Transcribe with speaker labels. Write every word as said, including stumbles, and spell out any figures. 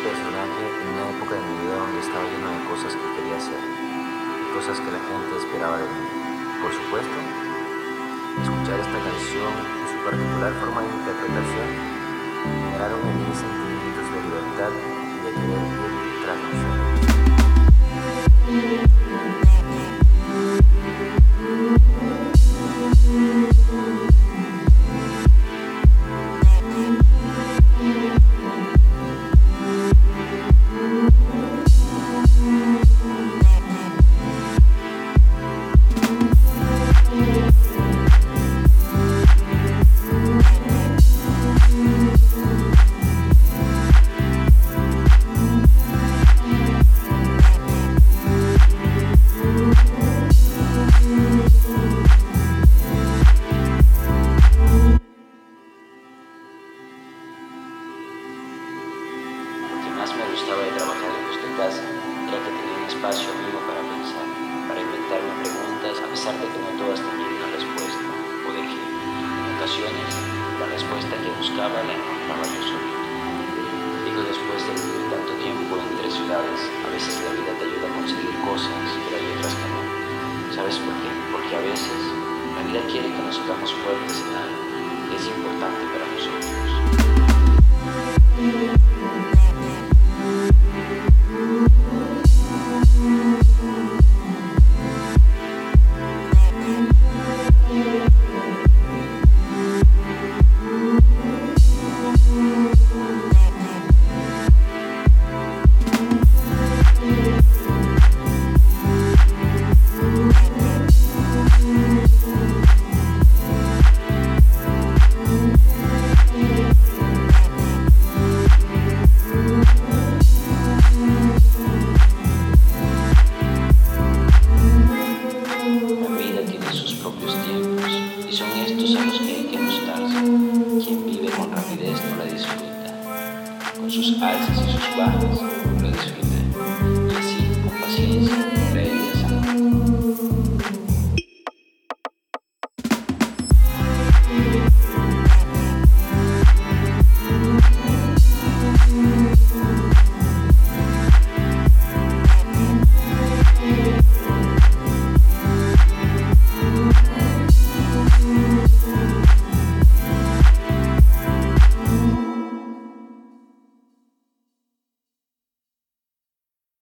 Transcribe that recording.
Speaker 1: personaje en una época de mi vida donde estaba lleno de cosas que quería hacer, cosas que la gente esperaba de mí. Por supuesto, escuchar esta canción y su particular forma de interpretación generaron en mí sentimientos de libertad y de querer ir tras los sueños. Más me gustaba de trabajar lejos de casa era que tenía un espacio mío para pensar, para inventarme preguntas, a pesar de que no todas tenían una respuesta, o de que, en ocasiones, la respuesta que buscaba la encontraba yo solito. Digo, después de vivir tanto tiempo entre ciudades, a veces la vida te ayuda a conseguir cosas, pero hay otras que no. ¿Sabes por qué? Porque a veces la vida quiere que nos hagamos fuertes en algo que es importante para nosotros. Con sus alzas y sus bajas,